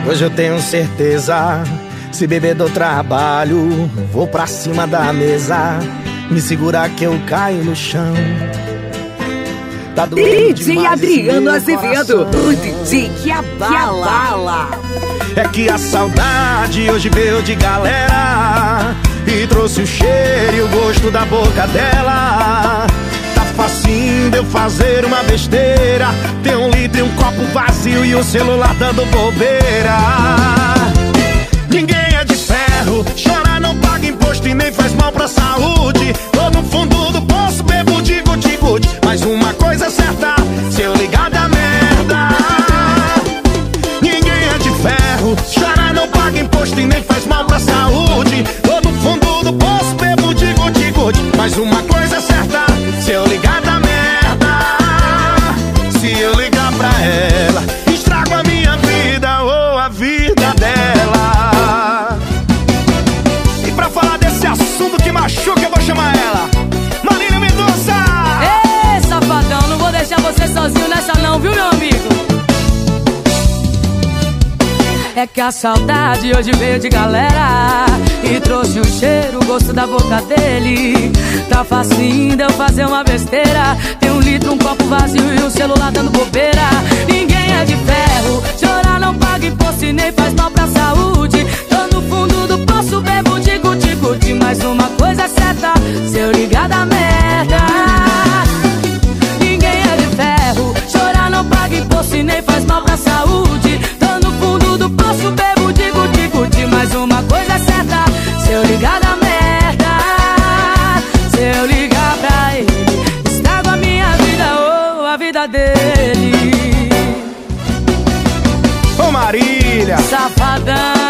Hoje eu tenho certeza, se beber do trabalho, vou pra cima da mesa, me segurar que eu caio no chão. Tá DJ Adriano Azevedo, o DJ que abala. É que a saudade hoje veio de galera e trouxe o cheiro e o gosto da boca dela. Tá facinho de eu fazer uma besteira, ter um litro e um copo vazio e o celular dando bobeira. Ninguém é de ferro, chorar não paga imposto e nem faz mal pra saúde. Tô no fundo do poço, bebo de guti-guti, mas uma coisa é certa, se eu ligar da merda. Ninguém é de ferro, chorar não paga imposto e nem faz mal pra saúde. Tô no fundo do poço, bebo de guti-guti, mas uma coisa é certa, se eu ligar da merda. Se eu ligar pra ela, estrago a minha vida ou a vida dela. E pra falar desse assunto que machuca, eu vou chamar ela, Marília Mendonça. Ê, safadão, não vou deixar você sozinho nessa não, viu, meu amigo? É que a saudade hoje veio de galera e trouxe o cheiro, o gosto da boca dele. Tá facinho de eu fazer uma besteira, tem um litro, um copo vazio e o celular dando bobeira. Ninguém é de ferro, chorar não paga imposto e nem faz mal pra saúde. Tô no fundo do poço, bebo de guti-guti, mas uma coisa é certa, se eu ligar da merda. Ninguém é de ferro, chorar não paga imposto e nem faz mal pra saúde. Tô no fundo do poço, bebo de guti-guti, mas uma coisa é certa, se eu ligar da merda. Se eu ligar pra ele, estrago a minha vida ou a vida dele. Ô Marília, Safadão.